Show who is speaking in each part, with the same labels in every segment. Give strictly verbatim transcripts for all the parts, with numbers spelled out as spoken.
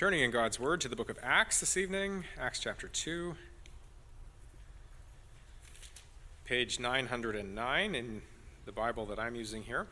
Speaker 1: Turning in God's Word to the book of Acts this evening, Acts chapter two, page nine hundred nine in the Bible that I'm using here.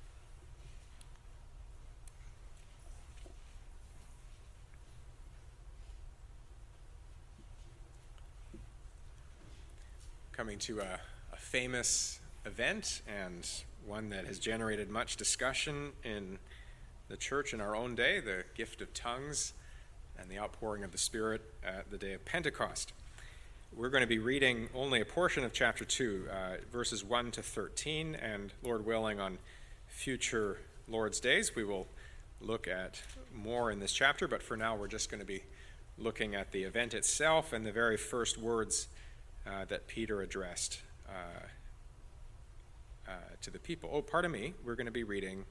Speaker 1: Coming to a, a famous event and one that has generated much discussion in the church in our own day, the gift of tongues and the outpouring of the Spirit at the day of Pentecost. We're going to be reading only a portion of chapter two, uh, verses one to thirteen, and Lord willing, on future Lord's days, we will look at more in this chapter, but for now we're just going to be looking at the event itself and the very first words uh, that Peter addressed uh, uh, to the people. Oh, pardon me, we're going to be reading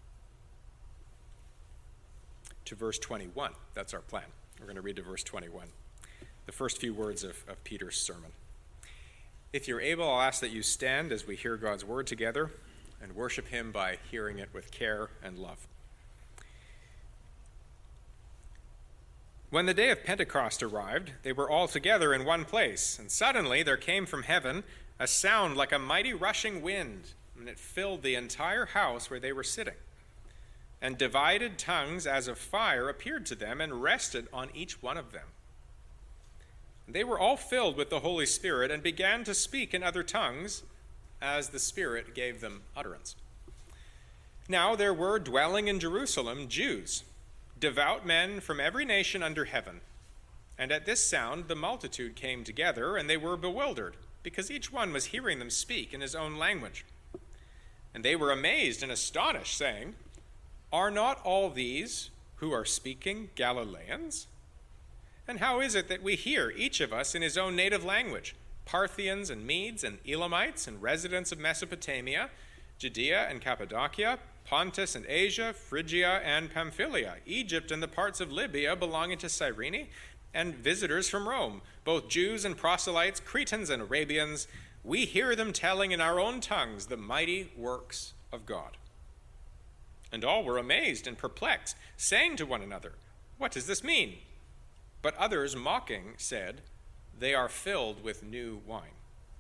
Speaker 1: to verse twenty-one. That's our plan. We're going to read to verse twenty-one, the first few words of, of Peter's sermon. If you're able, I'll ask that you stand as we hear God's word together and worship him by hearing it with care and love. When the day of Pentecost arrived, they were all together in one place, and suddenly there came from heaven a sound like a mighty rushing wind, and it filled the entire house where they were sitting. And divided tongues as of fire appeared to them and rested on each one of them. They were all filled with the Holy Spirit and began to speak in other tongues as the Spirit gave them utterance. Now there were dwelling in Jerusalem Jews, devout men from every nation under heaven. And at this sound the multitude came together, and they were bewildered, because each one was hearing them speak in his own language. And they were amazed and astonished, saying, "Are not all these who are speaking Galileans? And how is it that we hear, each of us in his own native language, Parthians and Medes and Elamites and residents of Mesopotamia, Judea and Cappadocia, Pontus and Asia, Phrygia and Pamphylia, Egypt and the parts of Libya belonging to Cyrene, and visitors from Rome, both Jews and proselytes, Cretans and Arabians? We hear them telling in our own tongues the mighty works of God." And all were amazed and perplexed, saying to one another, "What does this mean?" But others, mocking, said, "They are filled with new wine."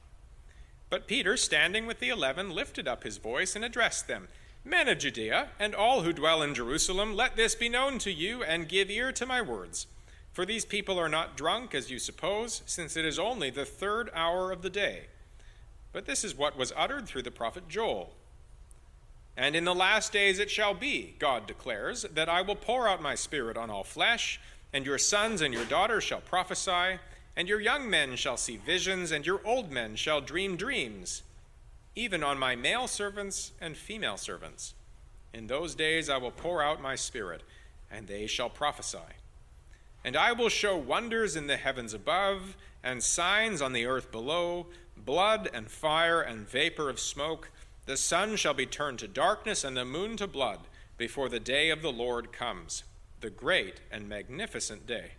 Speaker 1: But Peter, standing with the eleven, lifted up his voice and addressed them, "Men of Judea, and all who dwell in Jerusalem, let this be known to you, and give ear to my words. For these people are not drunk, as you suppose, since it is only the third hour of the day. But this is what was uttered through the prophet Joel. And in the last days it shall be, God declares, that I will pour out my Spirit on all flesh, and your sons and your daughters shall prophesy, and your young men shall see visions, and your old men shall dream dreams, even on my male servants and female servants. In those days I will pour out my Spirit, and they shall prophesy. And I will show wonders in the heavens above, and signs on the earth below, blood and fire and vapor of smoke. The sun shall be turned to darkness and the moon to blood before the day of the Lord comes, the great and magnificent day.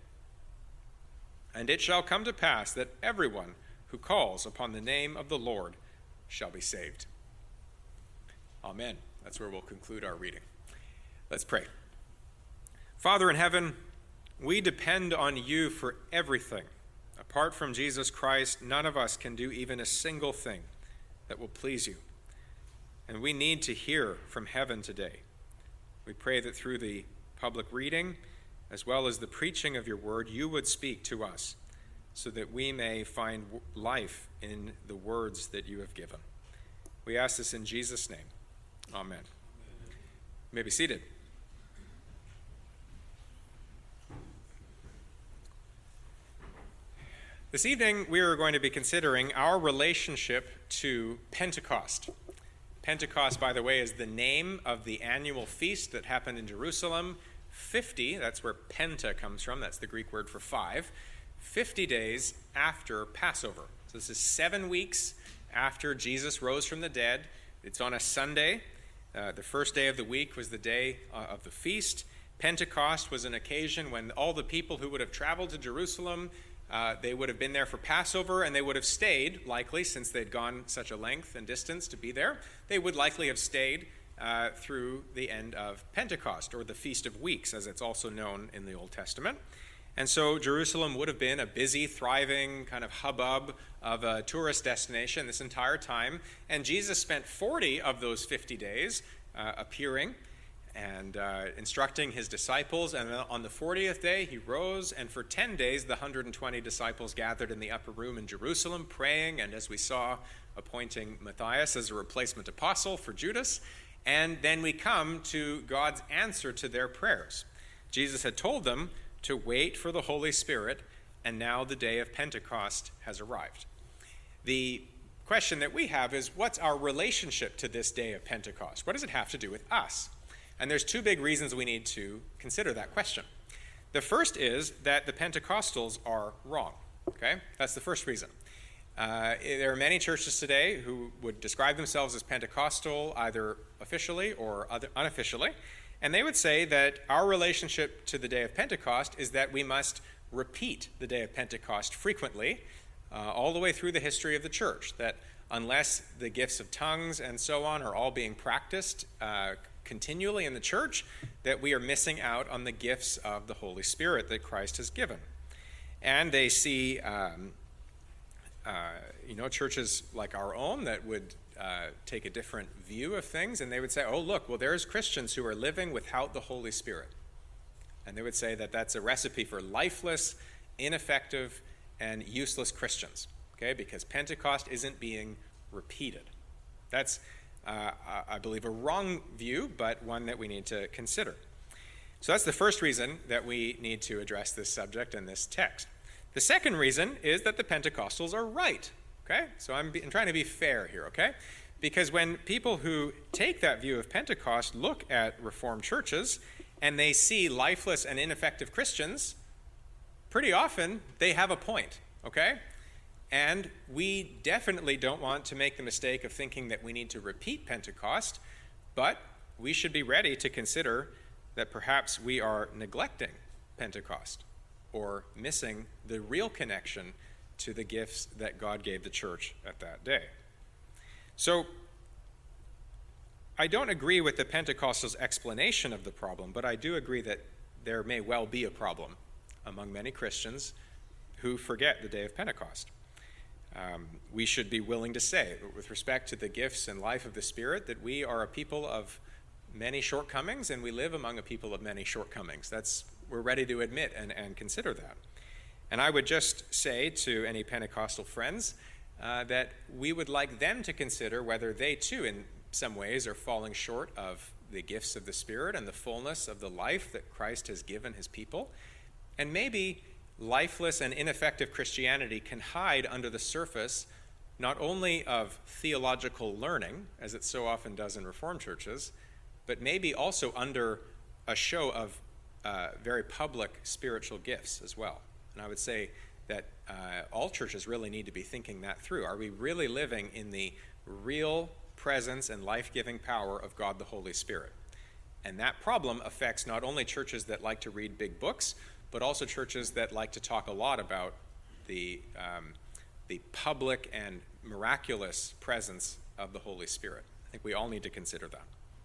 Speaker 1: And it shall come to pass that everyone who calls upon the name of the Lord shall be saved." Amen. That's where we'll conclude our reading. Let's pray. Father in heaven, we depend on you for everything. Apart from Jesus Christ, none of us can do even a single thing that will please you. And we need to hear from heaven today. We pray that through the public reading, as well as the preaching of your word, you would speak to us so that we may find life in the words that you have given. We ask this in Jesus' name. Amen. You may be seated. This evening, we are going to be considering our relationship to Pentecost. Pentecost, by the way, is the name of the annual feast that happened in Jerusalem. fifty, that's where penta comes from, that's the Greek word for five, fifty days after Passover. So this is seven weeks after Jesus rose from the dead. It's on a Sunday. Uh, the first day of the week was the day uh, of the feast. Pentecost was an occasion when all the people who would have traveled to Jerusalem, Uh, they would have been there for Passover, and they would have stayed, likely, since they'd gone such a length and distance to be there. They would likely have stayed uh, through the end of Pentecost, or the Feast of Weeks, as it's also known in the Old Testament. And so Jerusalem would have been a busy, thriving kind of hubbub of a tourist destination this entire time. And Jesus spent forty of those fifty days uh, appearing and uh, instructing his disciples. And on the fortieth day, he rose. And for ten days, the one hundred twenty disciples gathered in the upper room in Jerusalem, praying. And as we saw, appointing Matthias as a replacement apostle for Judas. And then we come to God's answer to their prayers. Jesus had told them to wait for the Holy Spirit, and now the day of Pentecost has arrived. The question that we have is, what's our relationship to this day of Pentecost? What does it have to do with us? And there's two big reasons we need to consider that question. The first is that the Pentecostals are wrong. Okay? That's the first reason. Uh, there are many churches today who would describe themselves as Pentecostal, either officially or other, unofficially. And they would say that our relationship to the day of Pentecost is that we must repeat the day of Pentecost frequently, uh, all the way through the history of the church, that unless the gifts of tongues and so on are all being practiced uh, continually in the church, that we are missing out on the gifts of the Holy Spirit that Christ has given. And they see, um, uh, you know, churches like our own that would Uh, take a different view of things, and they would say, oh, look, well, there's Christians who are living without the Holy Spirit. And they would say that that's a recipe for lifeless, ineffective, and useless Christians, okay, because Pentecost isn't being repeated. That's, uh, I believe, a wrong view, but one that we need to consider. So that's the first reason that we need to address this subject in this text. The second reason is that the Pentecostals are right. Okay, so I'm, be, I'm trying to be fair here, okay? Because when people who take that view of Pentecost look at Reformed churches and they see lifeless and ineffective Christians, pretty often they have a point, okay? And we definitely don't want to make the mistake of thinking that we need to repeat Pentecost, but we should be ready to consider that perhaps we are neglecting Pentecost or missing the real connection to the gifts that God gave the church at that day. So, I don't agree with the Pentecostals' explanation of the problem, but I do agree that there may well be a problem among many Christians who forget the day of Pentecost. Um, we should be willing to say, with respect to the gifts and life of the Spirit, that we are a people of many shortcomings, and we live among a people of many shortcomings. That's, we're ready to admit and, and consider that. And I would just say to any Pentecostal friends uh, that we would like them to consider whether they too, in some ways, are falling short of the gifts of the Spirit and the fullness of the life that Christ has given his people. And maybe lifeless and ineffective Christianity can hide under the surface not only of theological learning, as it so often does in Reformed churches, but maybe also under a show of uh, very public spiritual gifts as well. And I would say that uh, all churches really need to be thinking that through. Are we really living in the real presence and life-giving power of God the Holy Spirit? And that problem affects not only churches that like to read big books, but also churches that like to talk a lot about the, um, the public and miraculous presence of the Holy Spirit. I think we all need to consider that.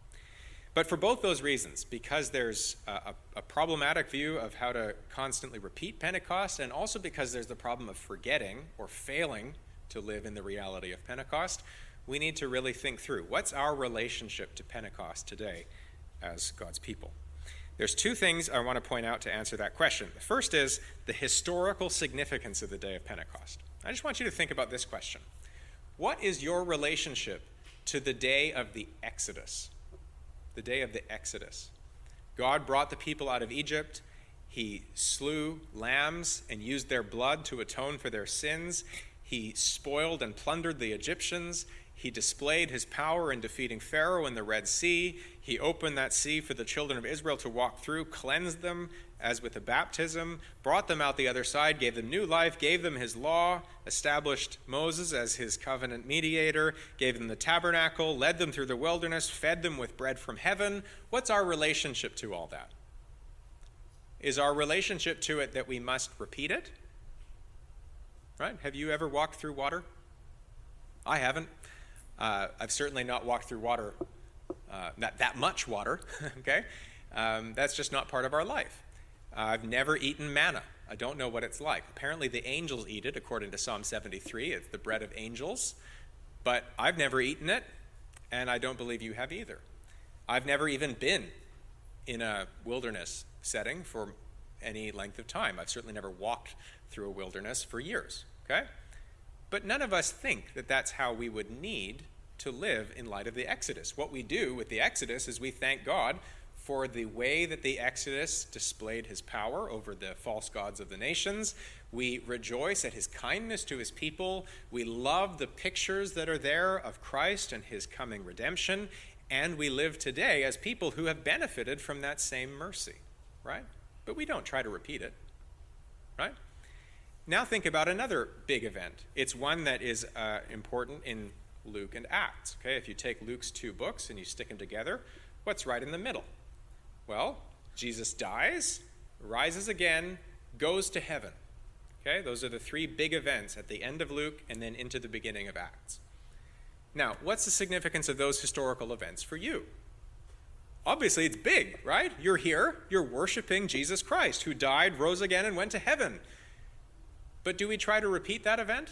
Speaker 1: But for both those reasons, because there's a, a problematic view of how to constantly repeat Pentecost, and also because there's the problem of forgetting or failing to live in the reality of Pentecost, we need to really think through, what's our relationship to Pentecost today as God's people? There's two things I want to point out to answer that question. The first is the historical significance of the day of Pentecost. I just want you to think about this question. What is your relationship to the day of the Exodus? The day of the Exodus. God brought the people out of Egypt. He slew lambs and used their blood to atone for their sins. He spoiled and plundered the Egyptians. He displayed his power in defeating Pharaoh in the Red Sea. He opened that sea for the children of Israel to walk through, cleansed them as with a baptism, brought them out the other side, gave them new life, gave them his law, established Moses as his covenant mediator, gave them the tabernacle, led them through the wilderness, fed them with bread from heaven. What's our relationship to all that? Is our relationship to it that we must repeat it? Right? Have you ever walked through water? I haven't. Uh, I've certainly not walked through water uh, not that much water, okay? Um, that's just not part of our life. Uh, I've never eaten manna. I don't know what it's like. Apparently the angels eat it, according to Psalm seventy-three. It's the bread of angels. But I've never eaten it, and I don't believe you have either. I've never even been in a wilderness setting for any length of time. I've certainly never walked through a wilderness for years, okay? But none of us think that that's how we would need to live in light of the Exodus. What we do with the Exodus is we thank God for the way that the Exodus displayed his power over the false gods of the nations. We rejoice at his kindness to his people. We love the pictures that are there of Christ and his coming redemption. And we live today as people who have benefited from that same mercy, right? But we don't try to repeat it, right? Now think about another big event. It's one that is uh, important in Luke and Acts, okay? If you take Luke's two books and you stick them together, what's right in the middle? Well, Jesus dies, rises again, goes to heaven. Okay, those are the three big events at the end of Luke and then into the beginning of Acts. Now, what's the significance of those historical events for you? Obviously, it's big, right? You're here, you're worshiping Jesus Christ, who died, rose again, and went to heaven. But do we try to repeat that event?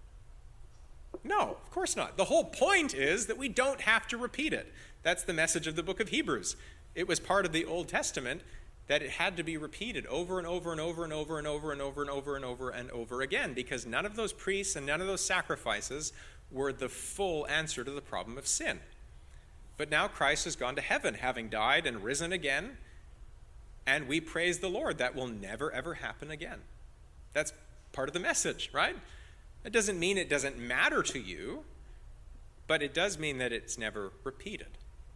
Speaker 1: No, of course not. The whole point is that we don't have to repeat it. That's the message of the book of Hebrews. It was part of the Old Testament that it had to be repeated over and over and over and over and over and over and over and over and over again, because none of those priests and none of those sacrifices were the full answer to the problem of sin. But now Christ has gone to heaven, having died and risen again, and we praise the Lord. That will never, ever happen again. That's part of the message, right? It doesn't mean it doesn't matter to you, but it does mean that it's never repeated.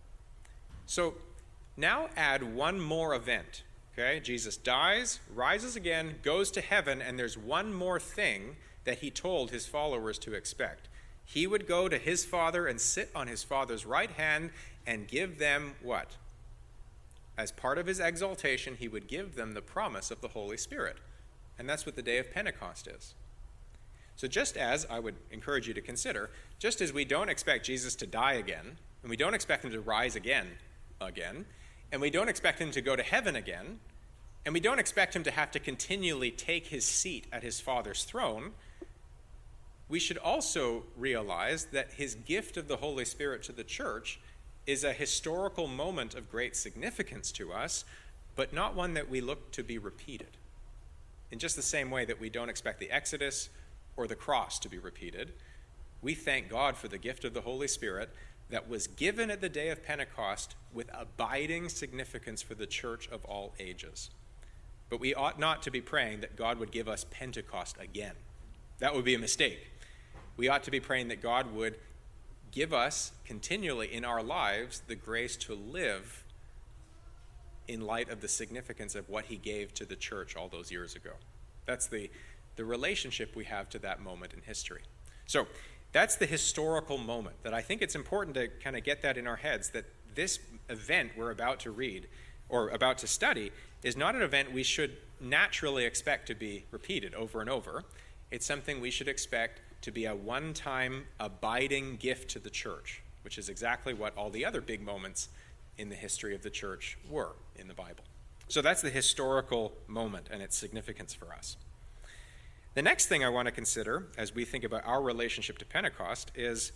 Speaker 1: So now add one more event, okay? Jesus dies, rises again, goes to heaven, and there's one more thing that he told his followers to expect. He would go to his Father and sit on his Father's right hand and give them what? As part of his exaltation, he would give them the promise of the Holy Spirit. And that's what the day of Pentecost is. So just as, I would encourage you to consider, just as we don't expect Jesus to die again, and we don't expect him to rise again, again, and we don't expect him to go to heaven again, and we don't expect him to have to continually take his seat at his Father's throne, we should also realize that his gift of the Holy Spirit to the church is a historical moment of great significance to us, but not one that we look to be repeated. In just the same way that we don't expect the Exodus or the cross to be repeated, we thank God for the gift of the Holy Spirit that was given at the day of Pentecost with abiding significance for the church of all ages. But we ought not to be praying that God would give us Pentecost again. That would be a mistake. We ought to be praying that God would give us continually in our lives the grace to live in light of the significance of what he gave to the church all those years ago. That's the, the relationship we have to that moment in history. So that's the historical moment that I think it's important to kind of get that in our heads, that this event we're about to read or about to study is not an event we should naturally expect to be repeated over and over. It's something we should expect to be a one-time abiding gift to the church, which is exactly what all the other big moments in the history of the church were in the Bible. So that's the historical moment and its significance for us. The next thing I want to consider as we think about our relationship to Pentecost is,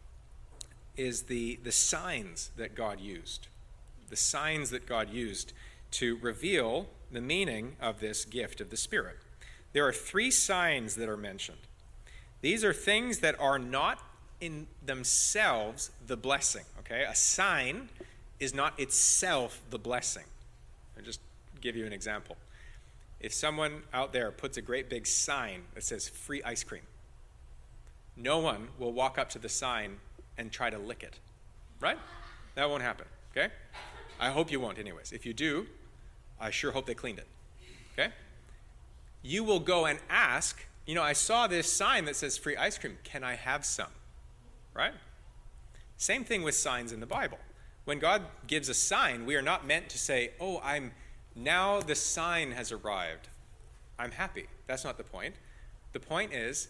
Speaker 1: is the, the signs that God used. The signs that God used to reveal the meaning of this gift of the Spirit. There are three signs that are mentioned. These are things that are not in themselves the blessing, okay? A sign is not itself the blessing. I'll just give you an example. If someone out there puts a great big sign that says free ice cream, no one will walk up to the sign and try to lick it, right? That won't happen, okay? I hope you won't anyways. If you do, I sure hope they cleaned it, okay? You will go and ask, you know, I saw this sign that says free ice cream. Can I have some? Right? Same thing with signs in the Bible. When God gives a sign, we are not meant to say, oh, I'm now the sign has arrived. I'm happy. That's not the point. The point is,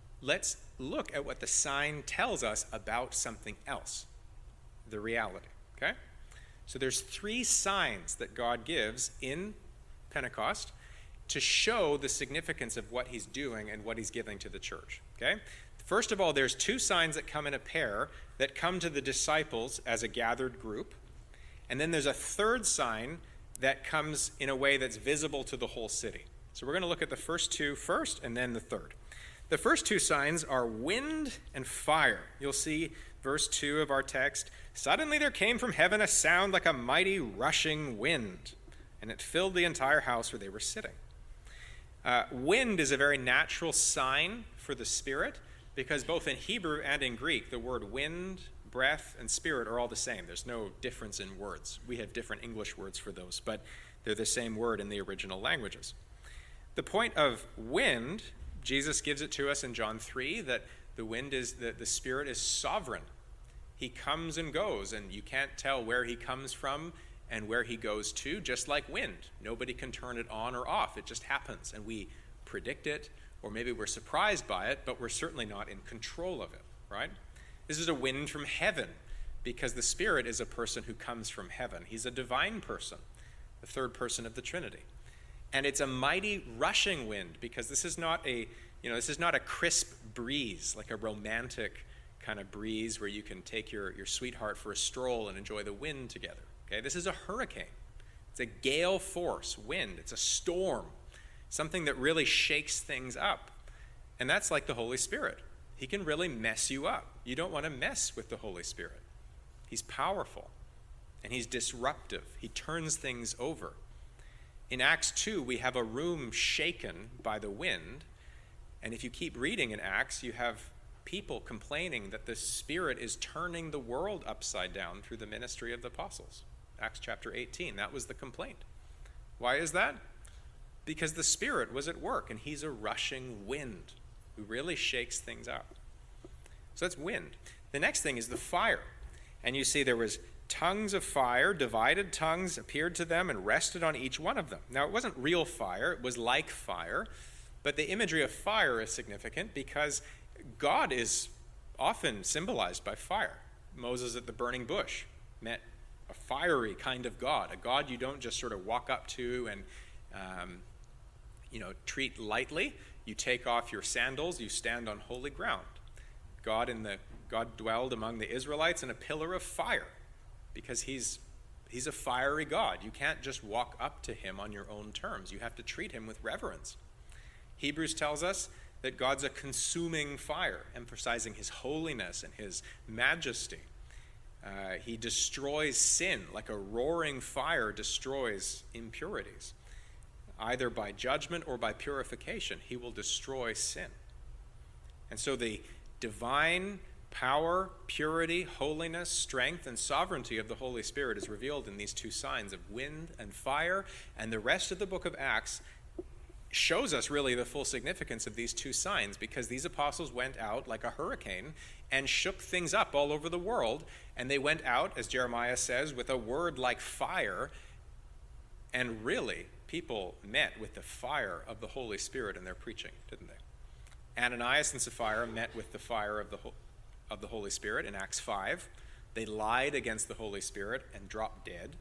Speaker 1: let's look at what the sign tells us about something else, the reality. Okay? So there's three signs that God gives in Pentecost to show the significance of what he's doing and what he's giving to the church. Okay? First of all, there's two signs that come in a pair that come to the disciples as a gathered group. And then there's a third sign that comes in a way that's visible to the whole city. So we're going to look at the first two first and then the third. The first two signs are wind and fire. You'll see verse two of our text. Suddenly there came from heaven a sound like a mighty rushing wind, and it filled the entire house where they were sitting. Uh, wind is a very natural sign for the Spirit, because both in Hebrew and in Greek, the word wind, breath, and spirit are all the same. There's no difference in words. We have different English words for those, but they're the same word in the original languages. The point of wind, Jesus gives it to us in John three, that the wind is, that the Spirit is sovereign. He comes and goes, and you can't tell where he comes from and where he goes to, just like wind. Nobody can turn it on or off. It just happens, and we predict it, or maybe we're surprised by it, but we're certainly not in control of it, right? This is a wind from heaven, because the Spirit is a person who comes from heaven. He's a divine person, the third person of the Trinity. And it's a mighty rushing wind, because this is not a, you know, this is not a crisp breeze, like a romantic kind of breeze where you can take your, your sweetheart for a stroll and enjoy the wind together. Okay, this is a hurricane. It's a gale force wind. It's a storm, something that really shakes things up. And that's like the Holy Spirit. He can really mess you up. You don't want to mess with the Holy Spirit. He's powerful, and he's disruptive. He turns things over. In Acts two, we have a room shaken by the wind, and if you keep reading in Acts, you have people complaining that the Spirit is turning the world upside down through the ministry of the apostles. Acts chapter eighteen, that was the complaint. Why is that? Because the Spirit was at work, and he's a rushing wind who really shakes things up. So that's wind. The next thing is the fire. And you see there was tongues of fire, divided tongues appeared to them and rested on each one of them. Now, it wasn't real fire. It was like fire. But the imagery of fire is significant because God is often symbolized by fire. Moses at the burning bush met a fiery kind of God, a God you don't just sort of walk up to and um, you know, treat lightly. You take off your sandals, you stand on holy ground. God in the God dwelled among the Israelites in a pillar of fire because he's he's a fiery God. You can't just walk up to him on your own terms. You have to treat him with reverence. Hebrews tells us that God's a consuming fire, emphasizing his holiness and his majesty. Uh, he destroys sin like a roaring fire destroys impurities. Either by judgment or by purification, he will destroy sin. And so the divine power, purity, holiness, strength, and sovereignty of the Holy Spirit is revealed in these two signs of wind and fire. And the rest of the book of Acts shows us really the full significance of these two signs, because these apostles went out like a hurricane and shook things up all over the world. And they went out, as Jeremiah says, with a word like fire. And really, people met with the fire of the Holy Spirit in their preaching, didn't they? Ananias and Sapphira met with the fire of the of the Holy Spirit in Acts five. They lied against the Holy Spirit and dropped dead.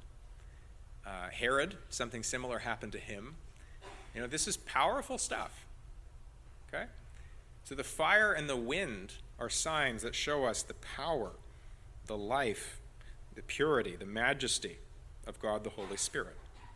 Speaker 1: Uh, Herod, something similar happened to him. You know, this is powerful stuff. Okay? So the fire and the wind are signs that show us the power, the life, the purity, the majesty of God the Holy Spirit.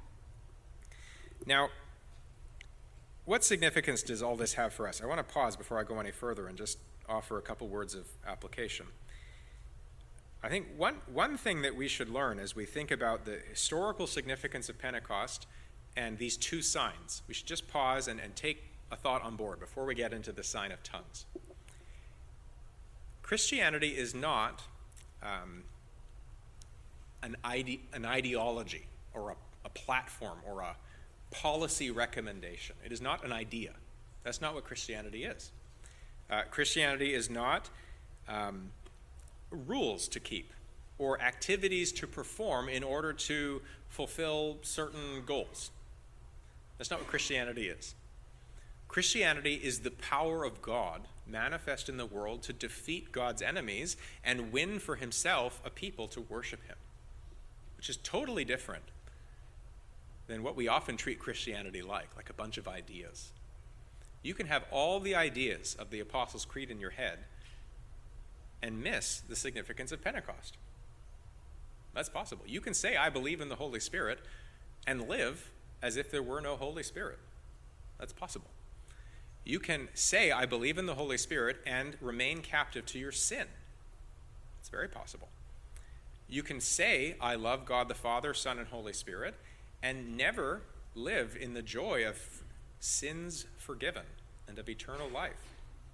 Speaker 1: Now, what significance does all this have for us? I want to pause before I go any further and just offer a couple words of application. I think one, one thing that we should learn as we think about the historical significance of Pentecost and these two signs, we should just pause and, and take a thought on board before we get into the sign of tongues. Christianity is not um, an, ide- an ideology or a, a platform or a policy recommendation. It is not an idea. That's not what Christianity is. Uh, Christianity is not um, rules to keep or activities to perform in order to fulfill certain goals. That's not what Christianity is. Christianity is the power of God manifest in the world to defeat God's enemies and win for himself a people to worship him. which is totally different than what we often treat Christianity like, like a bunch of ideas. You can have all the ideas of the Apostles' Creed in your head and miss the significance of Pentecost. That's possible. You can say, I believe in the Holy Spirit, and live as if there were no Holy Spirit. That's possible. You can say, I believe in the Holy Spirit, and remain captive to your sin. It's very possible. You can say, I love God the Father, Son, and Holy Spirit, and never live in the joy of sins forgiven and of eternal life.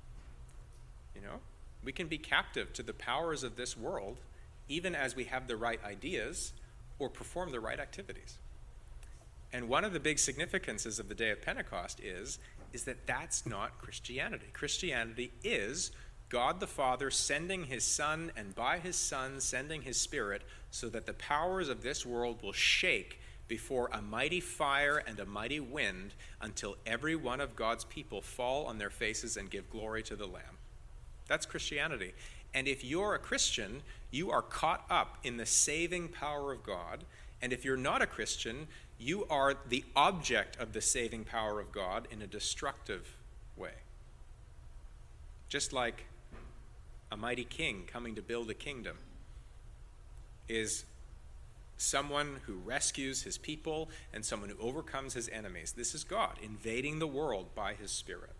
Speaker 1: You know, we can be captive to the powers of this world even as we have the right ideas or perform the right activities. And one of the big significances of the day of Pentecost is, is that that's not Christianity. Christianity is God the Father sending his Son, and by his Son sending his Spirit, so that the powers of this world will shake before a mighty fire and a mighty wind until every one of God's people fall on their faces and give glory to the Lamb. That's Christianity. And if you're a Christian, you are caught up in the saving power of God. And if you're not a Christian, you are the object of the saving power of God in a destructive way. Just like a mighty king coming to build a kingdom is someone who rescues his people and someone who overcomes his enemies. This is God invading the world by his Spirit.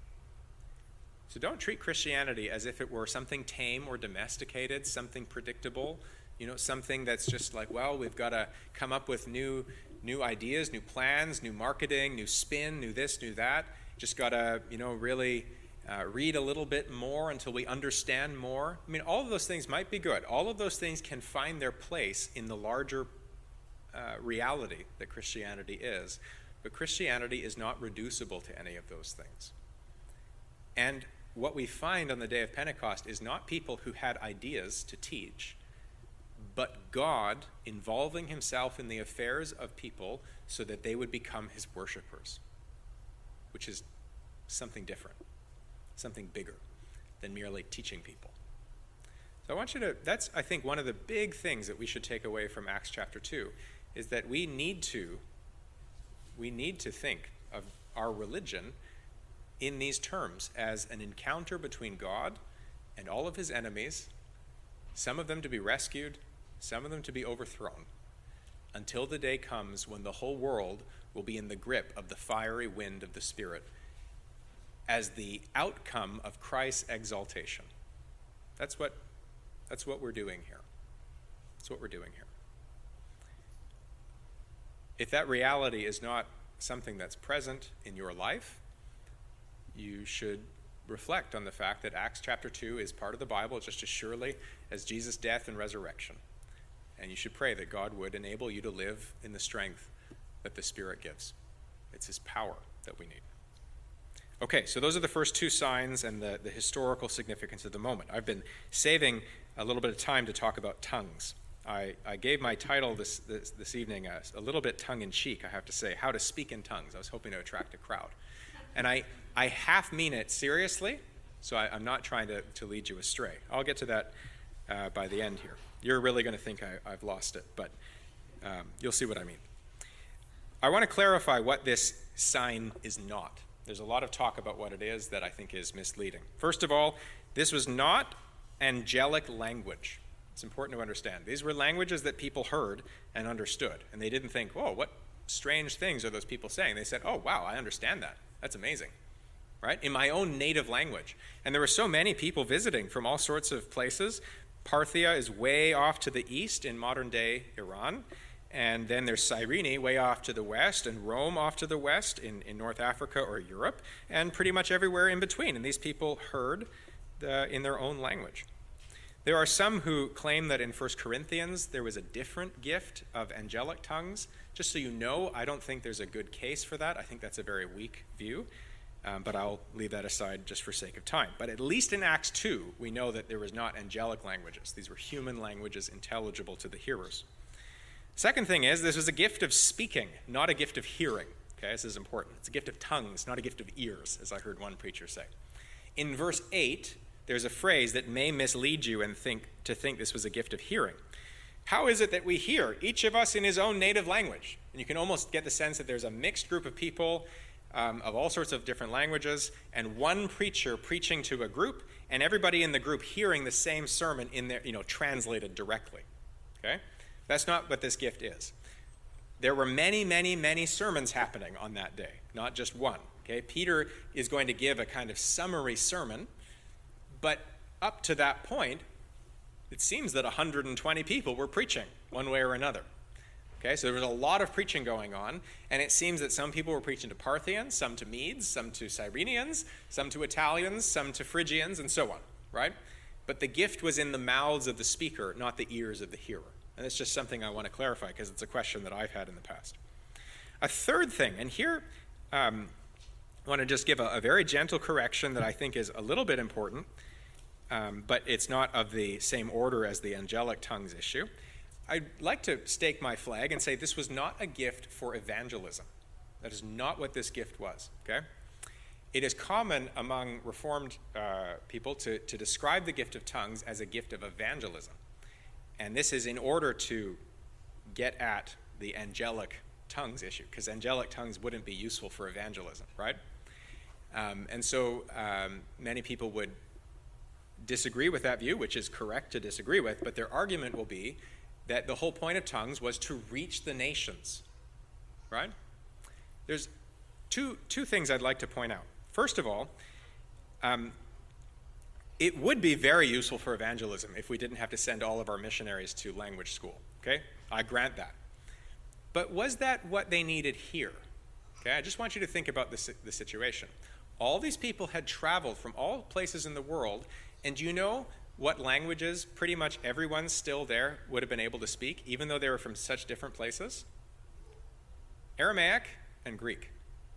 Speaker 1: So don't treat Christianity as if it were something tame or domesticated, something predictable, you know, something that's just like, well, we've got to come up with new new ideas, new plans, new marketing, new spin, new this, new that. Just got to, you know, really uh, read a little bit more until we understand more. I mean, all of those things might be good. All of those things can find their place in the larger uh, reality that Christianity is. But Christianity is not reducible to any of those things. And what we find on the day of Pentecost is not people who had ideas to teach, but God involving himself in the affairs of people so that they would become his worshipers, which is something different, something bigger than merely teaching people. So I want you to, that's, I think, one of the big things that we should take away from Acts chapter two, is that we need to, we need to think of our religion in these terms as an encounter between God and all of his enemies, some of them to be rescued, some of them to be overthrown, until the day comes when the whole world will be in the grip of the fiery wind of the Spirit as the outcome of Christ's exaltation. That's what, that's what we're doing here. That's what we're doing here. If that reality is not something that's present in your life, you should reflect on the fact that Acts chapter two is part of the Bible just as surely as Jesus' death and resurrection. And you should pray that God would enable you to live in the strength that the Spirit gives. It's his power that we need. Okay, so those are the first two signs and the, the historical significance of the moment. I've been saving a little bit of time to talk about tongues. I, I gave my title this, this, this evening a, a little bit tongue-in-cheek, I have to say, How to Speak in Tongues. I was hoping to attract a crowd. And I, I half mean it seriously, so I, I'm not trying to, to lead you astray. I'll get to that uh, by the end here. You're really going to think I, I've lost it, but um, you'll see what I mean. I want to clarify what this sign is not. There's a lot of talk about what it is that I think is misleading. First of all, this was not angelic language. It's important to understand. These were languages that people heard and understood, and they didn't think, oh, what strange things are those people saying? They said, oh, wow, I understand that. That's amazing, right? In my own native language. And there were so many people visiting from all sorts of places. Parthia is way off to the east in modern-day Iran. And then there's Cyrene way off to the west, and Rome off to the west in, in North Africa or Europe, and pretty much everywhere in between. And these people heard the, in their own language. There are some who claim that in First Corinthians there was a different gift of angelic tongues. Just so you know, I don't think there's a good case for that. I think that's a very weak view, um, but I'll leave that aside just for sake of time. But at least in Acts two, we know that there was not angelic languages. These were human languages intelligible to the hearers. Second thing is, this was a gift of speaking, not a gift of hearing. Okay, this is important. It's a gift of tongues, not a gift of ears, as I heard one preacher say. In verse eight, there's a phrase that may mislead you and think to think this was a gift of hearing. How is it that we hear, each of us in his own native language? And you can almost get the sense that there's a mixed group of people um, of all sorts of different languages, and one preacher preaching to a group, and everybody in the group hearing the same sermon in their, you know, translated directly. Okay? That's not what this gift is. There were many, many, many sermons happening on that day, not just one. Okay? Peter is going to give a kind of summary sermon, but up to that point, it seems that one hundred twenty people were preaching one way or another. Okay, so there was a lot of preaching going on, and it seems that some people were preaching to Parthians, some to Medes, some to Cyrenians, some to Italians, some to Phrygians, and so on, right? But the gift was in the mouths of the speaker, not the ears of the hearer. And it's just something I want to clarify because it's a question that I've had in the past. A third thing, and here um, I want to just give a, a very gentle correction that I think is a little bit important, um, but it's not of the same order as the angelic tongues issue. I'd like to stake my flag and say this was not a gift for evangelism. That is not what this gift was, okay? It is common among Reformed uh, people to, to describe the gift of tongues as a gift of evangelism. And this is in order to get at the angelic tongues issue, because angelic tongues wouldn't be useful for evangelism, right? Um, and so um, many people would disagree with that view, which is correct to disagree with, but their argument will be that the whole point of tongues was to reach the nations, right? There's two, two things I'd like to point out. First of all, um, it would be very useful for evangelism if we didn't have to send all of our missionaries to language school, okay? I grant that. But was that what they needed here? Okay, I just want you to think about this, the situation. All these people had traveled from all places in the world, and do you know what languages pretty much everyone still there would have been able to speak, even though they were from such different places? Aramaic and Greek.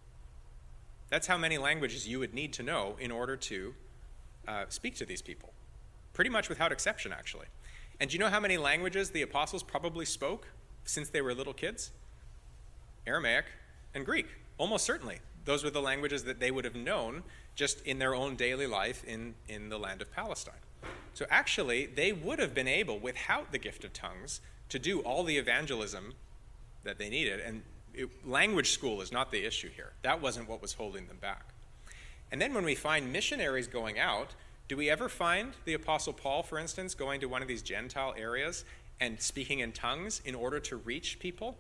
Speaker 1: That's how many languages you would need to know in order to uh, speak to these people. Pretty much without exception, actually. And do you know how many languages the apostles probably spoke since they were little kids? Aramaic and Greek, almost certainly. Those were the languages that they would have known just in their own daily life in, in the land of Palestine. So actually, they would have been able, without the gift of tongues, to do all the evangelism that they needed. And it, language school is not the issue here. That wasn't what was holding them back. And then when we find missionaries going out, do we ever find the Apostle Paul, for instance, going to one of these Gentile areas and speaking in tongues in order to reach people?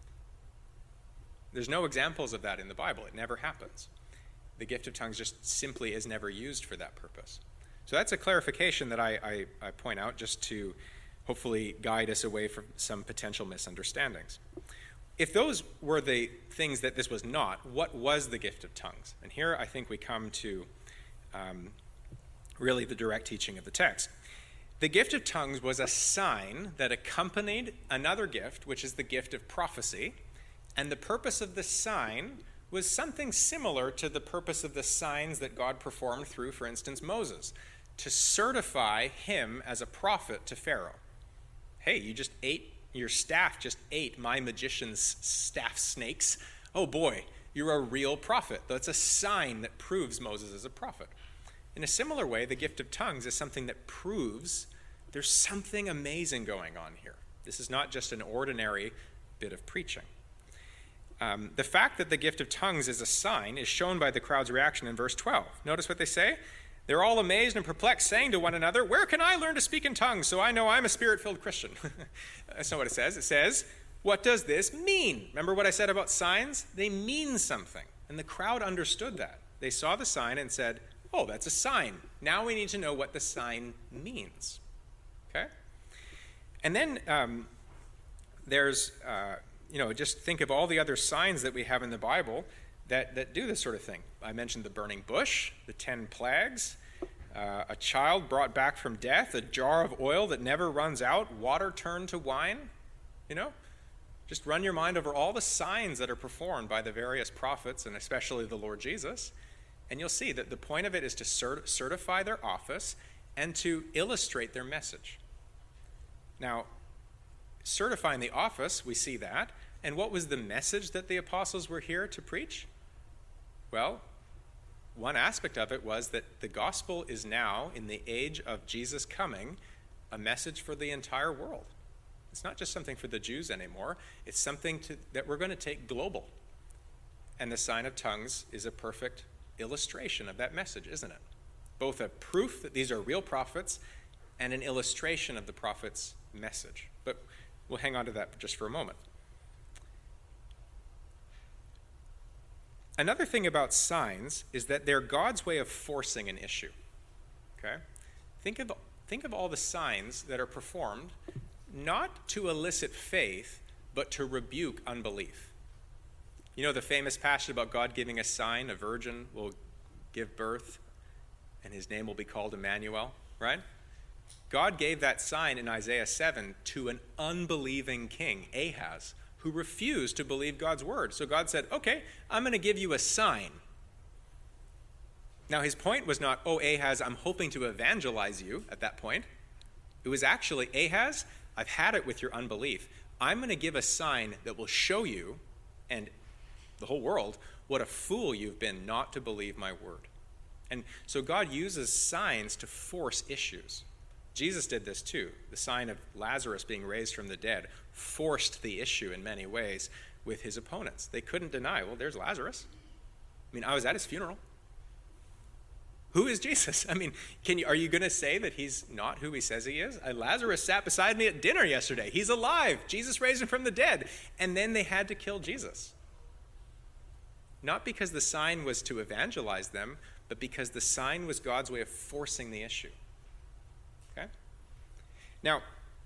Speaker 1: There's no examples of that in the Bible. It never happens. The gift of tongues just simply is never used for that purpose. So that's a clarification that I, I, I point out just to hopefully guide us away from some potential misunderstandings. If those were the things that this was not, what was the gift of tongues? And here I think we come to um, really the direct teaching of the text. The gift of tongues was a sign that accompanied another gift, which is the gift of prophecy. And the purpose of the sign was something similar to the purpose of the signs that God performed through, for instance, Moses, to certify him as a prophet to Pharaoh. Hey, you just ate, your staff just ate my magician's staff snakes. Oh boy, you're a real prophet. That's a sign that proves Moses is a prophet. In a similar way, the gift of tongues is something that proves there's something amazing going on here. This is not just an ordinary bit of preaching. Um, the fact that the gift of tongues is a sign is shown by the crowd's reaction in verse twelve. Notice what they say. They're all amazed and perplexed, saying to one another, "Where can I learn to speak in tongues so I know I'm a spirit-filled Christian?" That's not what it says. It says, "What does this mean?" Remember what I said about signs? They mean something. And the crowd understood that. They saw the sign and said, "Oh, that's a sign. Now we need to know what the sign means." Okay? And then um, there's... Uh, You know, just think of all the other signs that we have in the Bible that, that do this sort of thing. I mentioned the burning bush, the ten plagues, uh, a child brought back from death, a jar of oil that never runs out, water turned to wine. You know, just run your mind over all the signs that are performed by the various prophets, and especially the Lord Jesus, and you'll see that the point of it is to cert- certify their office and to illustrate their message. Now, certifying the office, we see that. And what was the message that the apostles were here to preach? Well, one aspect of it was that the gospel is now, in the age of Jesus coming, a message for the entire world. It's not just something for the Jews anymore. It's something to, that we're going to take global. And the sign of tongues is a perfect illustration of that message, isn't it? Both a proof that these are real prophets and an illustration of the prophet's message. But we'll hang on to that just for a moment. Another thing about signs is that they're God's way of forcing an issue. Okay? Think of, think of all the signs that are performed not to elicit faith, but to rebuke unbelief. You know the famous passage about God giving a sign, a virgin will give birth, and his name will be called Emmanuel, right? God gave that sign in Isaiah seven to an unbelieving king, Ahaz, who refused to believe God's word. So God said, okay, I'm going to give you a sign. Now his point was not, oh, Ahaz, I'm hoping to evangelize you at that point. It was actually, Ahaz, I've had it with your unbelief. I'm going to give a sign that will show you and the whole world what a fool you've been not to believe my word. And so God uses signs to force issues. Jesus did this too. The sign of Lazarus being raised from the dead forced the issue in many ways with his opponents. They couldn't deny, well, there's Lazarus. I mean, I was at his funeral. Who is Jesus? I mean, can you, are you going to say that he's not who he says he is? Uh, Lazarus sat beside me at dinner yesterday. He's alive. Jesus raised him from the dead. And then they had to kill Jesus. Not because the sign was to evangelize them, but because the sign was God's way of forcing the issue. Okay? Now,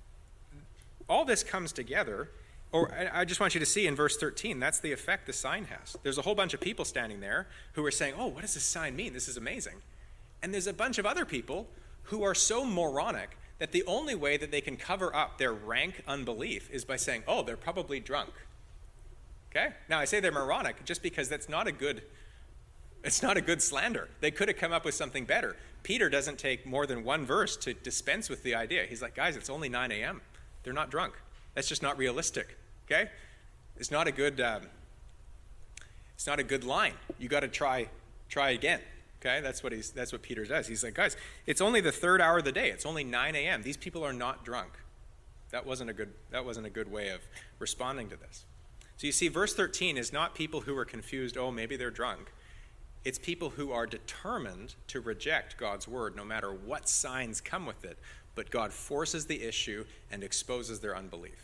Speaker 1: all this comes together, or I just want you to see in verse thirteen, that's the effect the sign has. There's a whole bunch of people standing there who are saying, oh, what does this sign mean? This is amazing. And there's a bunch of other people who are so moronic that the only way that they can cover up their rank unbelief is by saying, oh, they're probably drunk. Okay? Now, I say they're moronic just because that's not a good, it's not a good slander. They could have come up with something better. Peter doesn't take more than one verse to dispense with the idea. He's like, guys, it's only nine a.m. They're not drunk. That's just not realistic. Okay? It's not a good, um, it's not a good line. You got to try, try again. Okay, that's what he's. That's what Peter does. He's like, guys, it's only the third hour of the day. It's only nine a.m. These people are not drunk. That wasn't a good. That wasn't a good way of responding to this. So you see, verse thirteen is not people who are confused. Oh, maybe they're drunk. It's people who are determined to reject God's word, no matter what signs come with it. But God forces the issue and exposes their unbelief.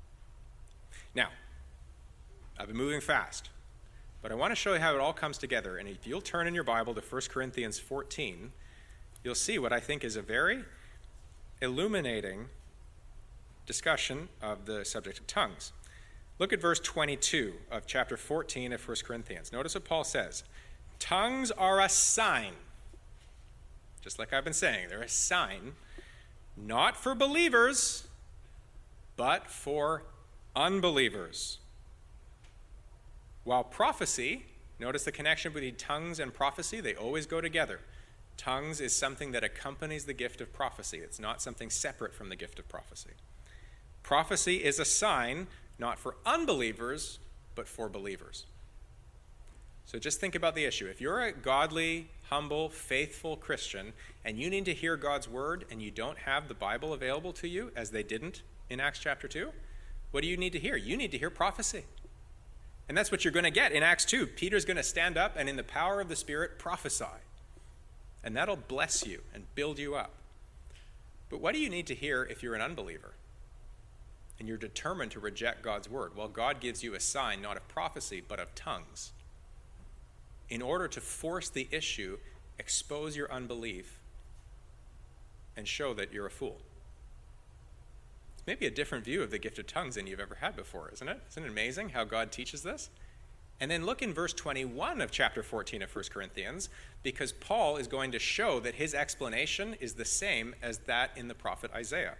Speaker 1: Now, I've been moving fast. But I want to show you how it all comes together. And if you'll turn in your Bible to First Corinthians fourteen, you'll see what I think is a very illuminating discussion of the subject of tongues. Look at verse twenty-two of chapter fourteen of First Corinthians. Notice what Paul says. Tongues are a sign. Just like I've been saying, they're a sign, not for believers, but for unbelievers. While prophecy, notice the connection between tongues and prophecy, they always go together. Tongues is something that accompanies the gift of prophecy. It's not something separate from the gift of prophecy. Prophecy is a sign not for unbelievers, but for believers. So just think about the issue. If you're a godly, humble, faithful Christian, and you need to hear God's word, and you don't have the Bible available to you, as they didn't in Acts chapter two, what do you need to hear? You need to hear prophecy. And that's what you're going to get in Acts two. Peter's going to stand up and in the power of the Spirit prophesy. And that'll bless you and build you up. But what do you need to hear if you're an unbeliever and you're determined to reject God's word? Well, God gives you a sign not of prophecy but of tongues. In order to force the issue, expose your unbelief, and show that you're a fool. Maybe a different view of the gift of tongues than you've ever had before, isn't it? Isn't it amazing how God teaches this? And then look in verse twenty-one of chapter fourteen of First Corinthians, because Paul is going to show that his explanation is the same as that in the prophet Isaiah.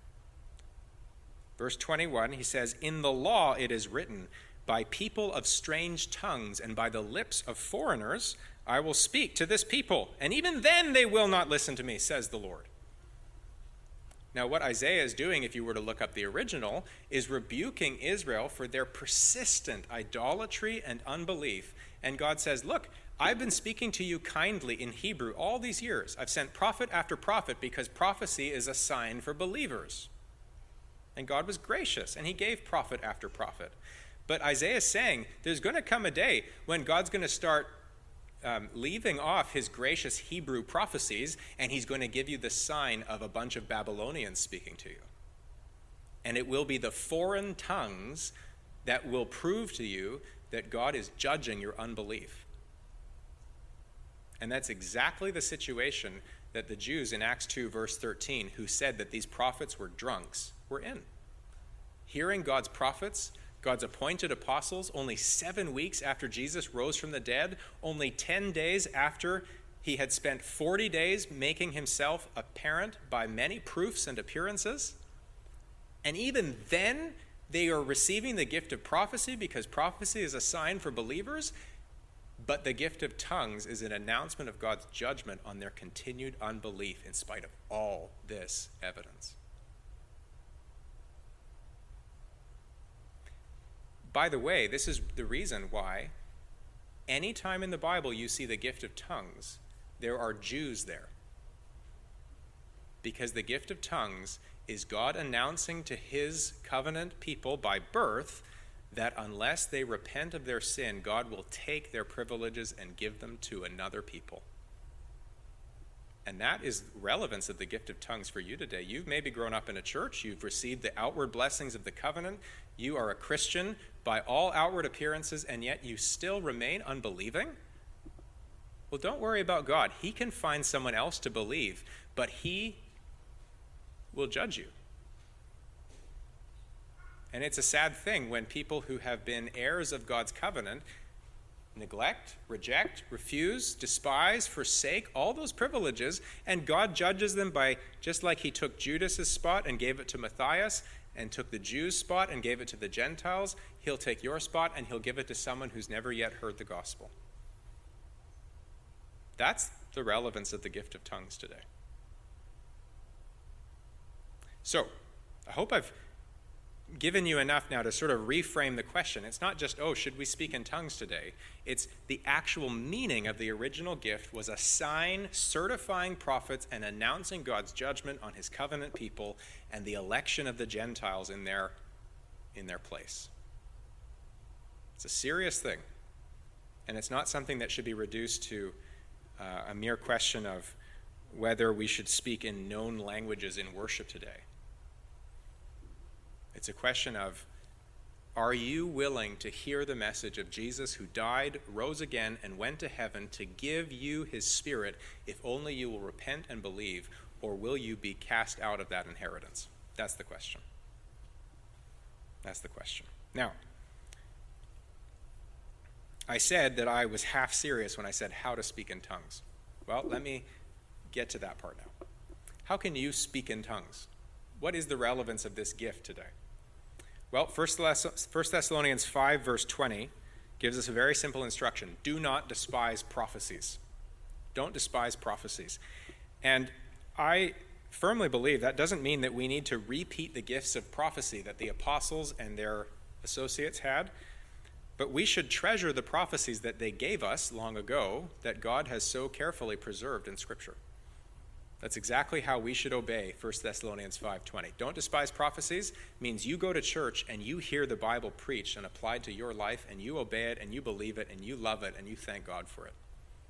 Speaker 1: Verse twenty-one, he says, "In the law it is written, by people of strange tongues and by the lips of foreigners I will speak to this people, and even then they will not listen to me, says the Lord." Now, what Isaiah is doing, if you were to look up the original, is rebuking Israel for their persistent idolatry and unbelief. And God says, look, I've been speaking to you kindly in Hebrew all these years. I've sent prophet after prophet because prophecy is a sign for believers. And God was gracious, and he gave prophet after prophet. But Isaiah is saying there's going to come a day when God's going to start um, leaving off his gracious Hebrew prophecies, and he's going to give you the sign of a bunch of Babylonians speaking to you. And it will be the foreign tongues that will prove to you that God is judging your unbelief. And that's exactly the situation that the Jews in Acts two, verse thirteen, who said that these prophets were drunks, were in. Hearing God's prophets, God's appointed apostles, only seven weeks after Jesus rose from the dead, only ten days after he had spent forty days making himself apparent by many proofs and appearances. And even then, they are receiving the gift of prophecy because prophecy is a sign for believers, but the gift of tongues is an announcement of God's judgment on their continued unbelief in spite of all this evidence. By the way, this is the reason why anytime in the Bible you see the gift of tongues, there are Jews there. Because the gift of tongues is God announcing to his covenant people by birth that unless they repent of their sin, God will take their privileges and give them to another people. And that is relevance of the gift of tongues for you today. You've maybe grown up in a church. You've received the outward blessings of the covenant. You are a Christian by all outward appearances, and yet you still remain unbelieving? Well, don't worry about God. He can find someone else to believe, but he will judge you. And it's a sad thing when people who have been heirs of God's covenant neglect, reject, refuse, despise, forsake all those privileges, and God judges them by, just like he took Judas's spot and gave it to Matthias, and took the Jews' spot and gave it to the Gentiles, he'll take your spot and he'll give it to someone who's never yet heard the gospel. That's the relevance of the gift of tongues today. So, I hope I've given you enough now to sort of reframe the question. It's not just, oh, should we speak in tongues today? It's the actual meaning of the original gift was a sign certifying prophets and announcing God's judgment on his covenant people and the election of the Gentiles in their, in their place. It's a serious thing. And it's not something that should be reduced to uh, a mere question of whether we should speak in known languages in worship today. It's a question of, are you willing to hear the message of Jesus who died, rose again, and went to heaven to give you his Spirit if only you will repent and believe, or will you be cast out of that inheritance? That's the question. That's the question. Now, I said that I was half serious when I said how to speak in tongues. Well, let me get to that part now. How can you speak in tongues? What is the relevance of this gift today? Well, First Thessalonians five, verse twenty, gives us a very simple instruction. Do not despise prophecies. Don't despise prophecies. And I firmly believe that doesn't mean that we need to repeat the gifts of prophecy that the apostles and their associates had, but we should treasure the prophecies that they gave us long ago that God has so carefully preserved in Scripture. That's exactly how we should obey First Thessalonians five twenty. Don't despise prophecies means you go to church and you hear the Bible preached and applied to your life, and you obey it and you believe it and you love it and you thank God for it.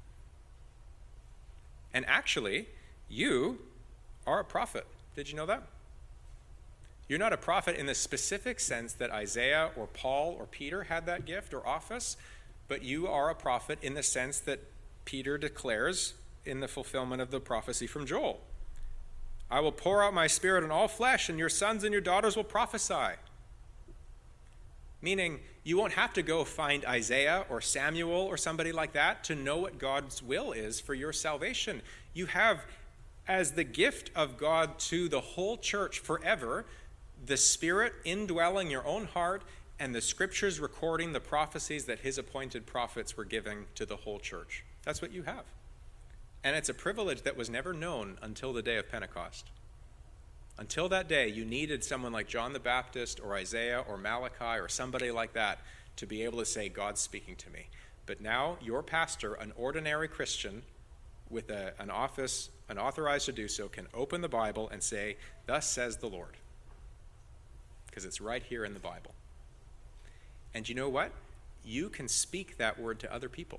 Speaker 1: And actually, you are a prophet. Did you know that? You're not a prophet in the specific sense that Isaiah or Paul or Peter had that gift or office, but you are a prophet in the sense that Peter declares in the fulfillment of the prophecy from Joel. I will pour out my Spirit on all flesh, and your sons and your daughters will prophesy. Meaning, you won't have to go find Isaiah or Samuel or somebody like that to know what God's will is for your salvation. You have, as the gift of God to the whole church forever, the Spirit indwelling your own heart and the Scriptures recording the prophecies that his appointed prophets were giving to the whole church. That's what you have. And it's a privilege that was never known until the day of Pentecost. Until that day, you needed someone like John the Baptist or Isaiah or Malachi or somebody like that to be able to say, God's speaking to me. But now your pastor, an ordinary Christian with a, an office, an authorized to do so, can open the Bible and say, thus says the Lord. because it's right here in the Bible. And you know what? You can speak that word to other people.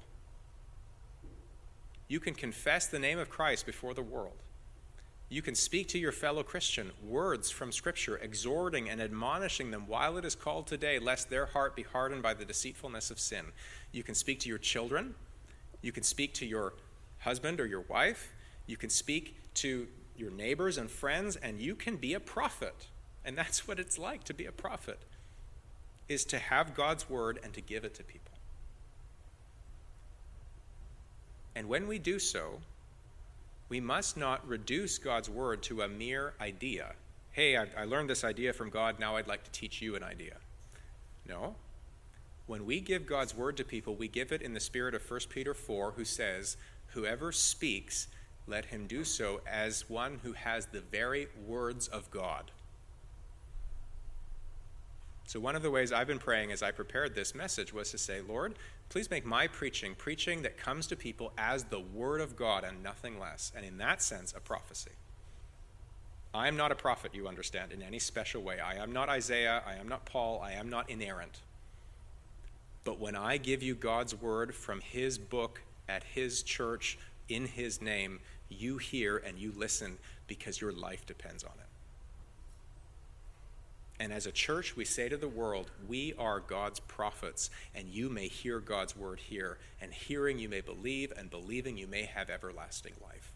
Speaker 1: You can confess the name of Christ before the world. You can speak to your fellow Christian words from Scripture, exhorting and admonishing them while it is called today, lest their heart be hardened by the deceitfulness of sin. You can speak to your children. You can speak to your husband or your wife. You can speak to your neighbors and friends, and you can be a prophet. And that's what it's like to be a prophet, is to have God's word and to give it to people. And when we do so, we must not reduce God's word to a mere idea. Hey, I, I learned this idea from God, now I'd like to teach you an idea. No. When we give God's word to people, we give it in the spirit of First Peter four, who says, whoever speaks, let him do so as one who has the very words of God. So one of the ways I've been praying as I prepared this message was to say, Lord, please make my preaching, preaching that comes to people as the word of God and nothing less, and in that sense, a prophecy. I am not a prophet, you understand, in any special way. I am not Isaiah, I am not Paul, I am not inerrant. But when I give you God's word from his book at his church in his name, you hear and you listen because your life depends on it. And as a church, we say to the world, we are God's prophets, and you may hear God's word here, and hearing you may believe, and believing you may have everlasting life.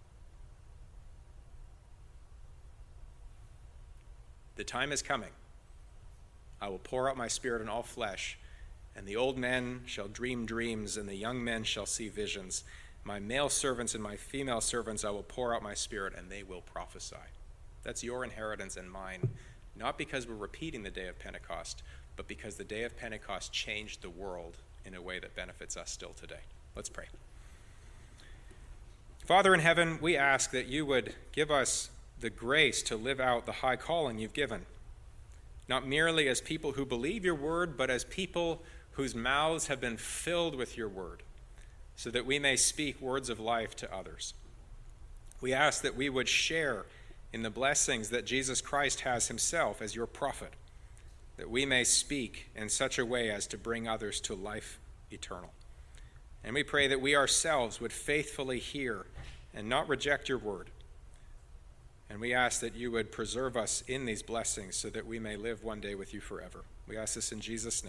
Speaker 1: The time is coming. I will pour out my spirit on all flesh, and the old men shall dream dreams, and the young men shall see visions. My male servants and my female servants I will pour out my spirit, and they will prophesy. That's your inheritance and mine. Not because we're repeating the day of Pentecost, but because the day of Pentecost changed the world in a way that benefits us still today. Let's pray. Father in heaven, we ask that you would give us the grace to live out the high calling you've given, not merely as people who believe your word, but as people whose mouths have been filled with your word, so that we may speak words of life to others. We ask that we would share in the blessings that Jesus Christ has himself as your prophet, that we may speak in such a way as to bring others to life eternal. And we pray that we ourselves would faithfully hear and not reject your word. And we ask that you would preserve us in these blessings so that we may live one day with you forever. We ask this in Jesus' name.